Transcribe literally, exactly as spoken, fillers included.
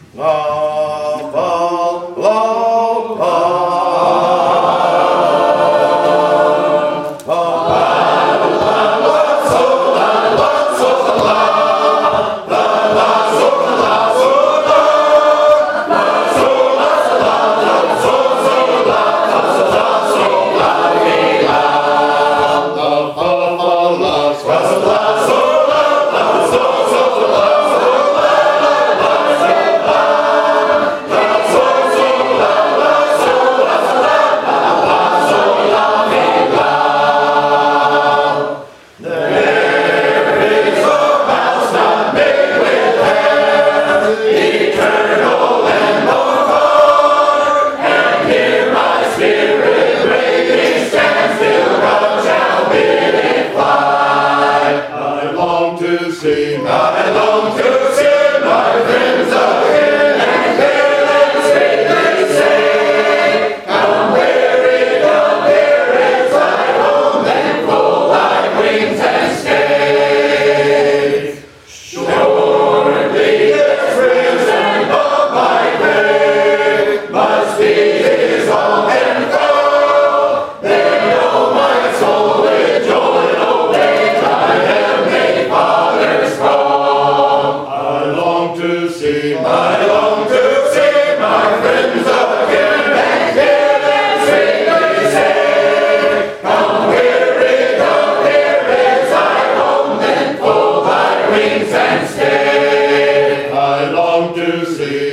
Love, love, love. To see, I long to see my friends again, and hear them sweetly say, "Come weary, come here is thy home, then fold thy wings and stay." Surely this prison of my grave must be his home and fold. Then know my soul with joy obey thy heavenly Father's call. I long to see, I long to see my friends again, and hear them sweetly say, "Come weary, come here is thy home, then fold thy wings and stay." I long to see